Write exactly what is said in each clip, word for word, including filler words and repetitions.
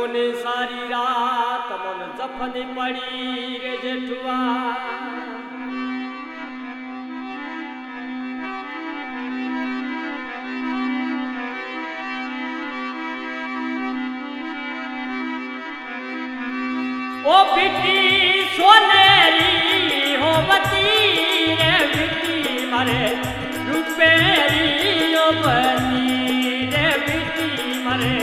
ने सारी रात मन जफनी पड़ी रे जेठुआ ओ बिटी सोनेरी हो बती रे बिटी मारे रुपेरी ओ बती रे बिटी मारे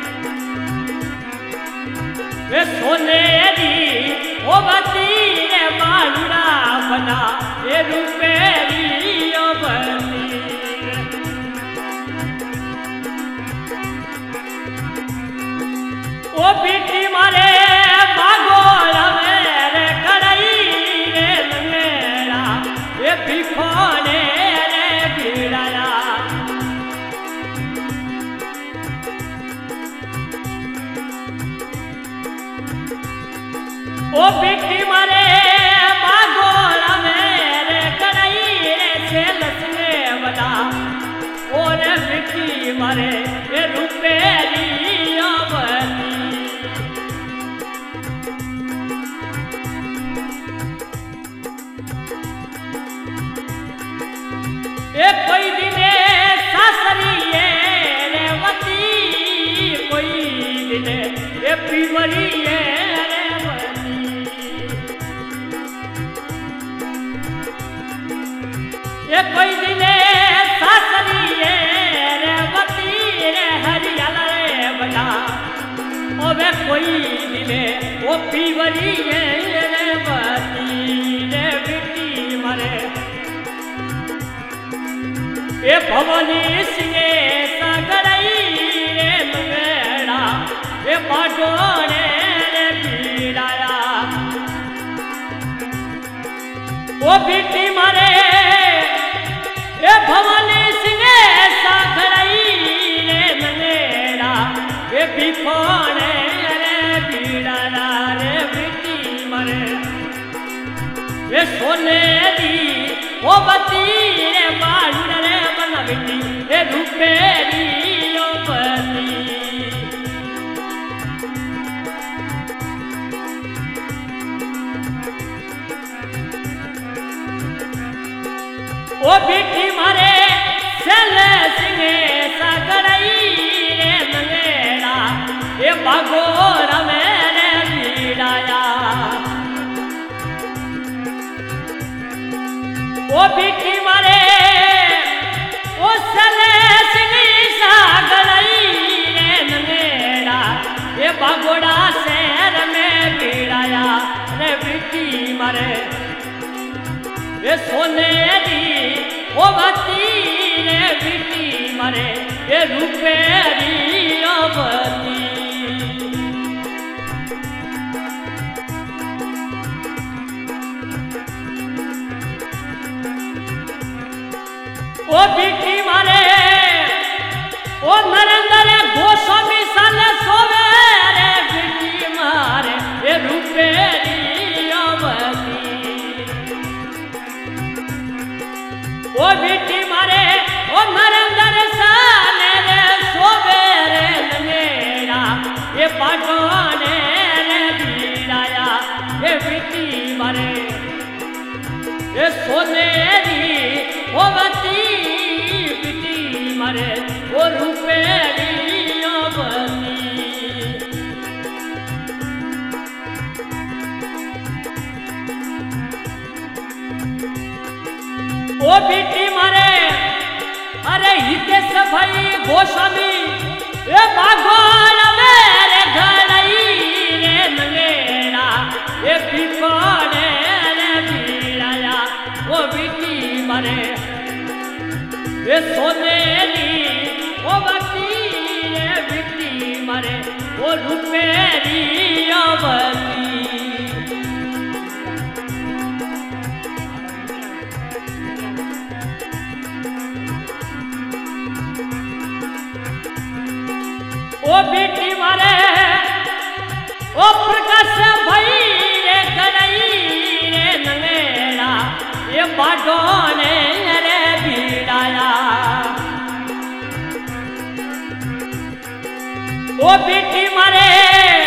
वे सोनेरी ओ बती रे बालुड़ा बना ये रुपेरी ओ बती ओ बिटी मारे बिखोने रे भिड़ाया ओ बिटी मारे बागोला मेरे कड़ाई रे सेलस में बना और बिटी मारे ये रुपेरी अवती ए कोई दिने सासरी रे वती कोई दिने ए पीवरी रे वती ए कोई दिने सासरी रे वती रे हरियाल रे बना ओ वे कोई दिने ओ पीवरी रे वती रे बिटी मारे ए भवानी सिंगे सागरई रे मंगड़ा ए बाडोने रे पीड़ाया ओ बिटी मारे ए भवानी सिंगे सागरई रे मंगड़ा ए बिफोने रे पीड़ाया रे बिटी मारे ए सोने दी ओ बती रे बालुड़ा रे बना बिटी ए रुपेरी ओ बती ओ बिटी मारे सेले सिंगे सागरई रे मंगेड़ा ए बागोरा मेरे भिड़ाया ओ बिटी मारे ओ सले सिंगी सागरई रे मंगेड़ा ये बागोड़ा शहर में भिड़ाया रे बिटी मारे ये सोने दी ओ बती रे बिटी मारे ये रुपेरी ओ बती ओ बिटी मारे ओ नरेंद्र गोस्वामी साले सोवे रे बिटी मारे ए रुपेरी अवती ओ बिटी मारे ओ नरेंद्र साले रे सोवे रे नंगेड़ा ए बागोने रे भिड़ाया ए बिटी मारे ए सोनेरी ओ बती बिटी मारे ओ रुपेरी अवती ओ बिटी मारे अरे हितेश भाई गोस्वामी ए बागोल मेरे घरई रे नंगेड़ा ए बिकोने रे भिड़ाया ओ बिटी मारे ए सोनेरी ओ बती रे बिटी मारे ओ रुपेरी अवती ओ बेटी मारे ओ प्रकाश भाई रे गरई रे नंगेड़ा ये बाडोने रे भिड़ाया ओ बेटी मारे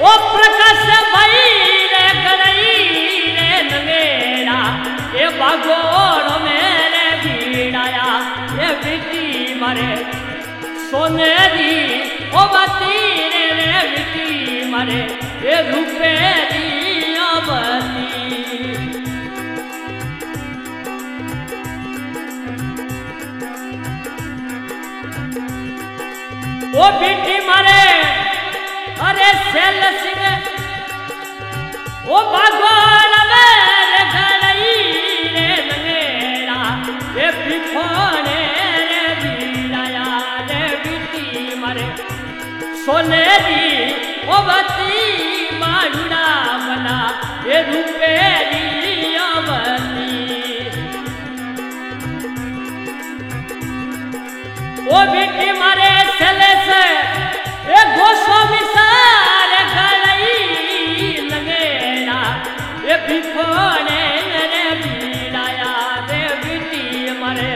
ओ प्रकाश भाई रे गड़ई रे नंगेरा ए बागोड़ मेरे भीड़ाया ए बिटी मारे सोने दी ओ बाती रे रे बिटी मारे ए रूपे दी बती ओ बिटी मारे अरे सेल सिंह ओ बागवान मेरे गड़ई रे नंगेरा ए बिफोने रे बीराया रे बिटी मारे सोने दी ओ बती माड़ूड़ा बना ए रूपे दी बती ओ बिटी मारे सेले से ए गोस्वामी सारे गड़ई लगेरा ए बिफोने रे बीराया रे बिटी मारे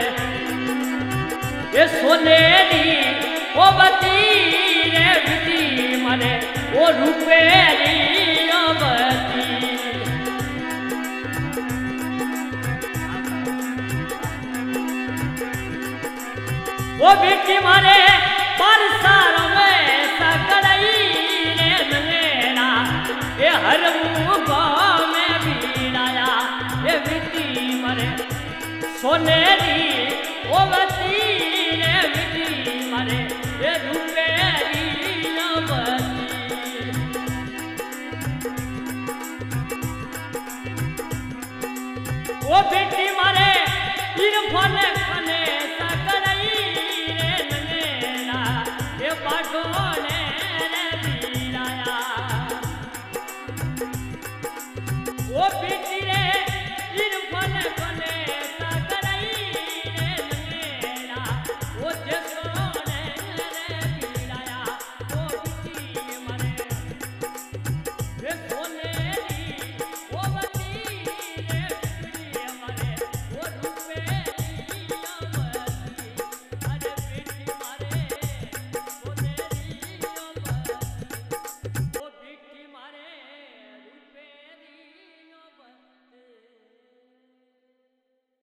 ए सोने दी ओ बती रे बिटी मारे ओ रूपे दी बती ओ बिटी मारे परसार में सकड़ई रे नंगेरा ए हर गाँव में बीड़ाया ए बिटी मारे सोने दी ओ बती रे बिटी मारे ए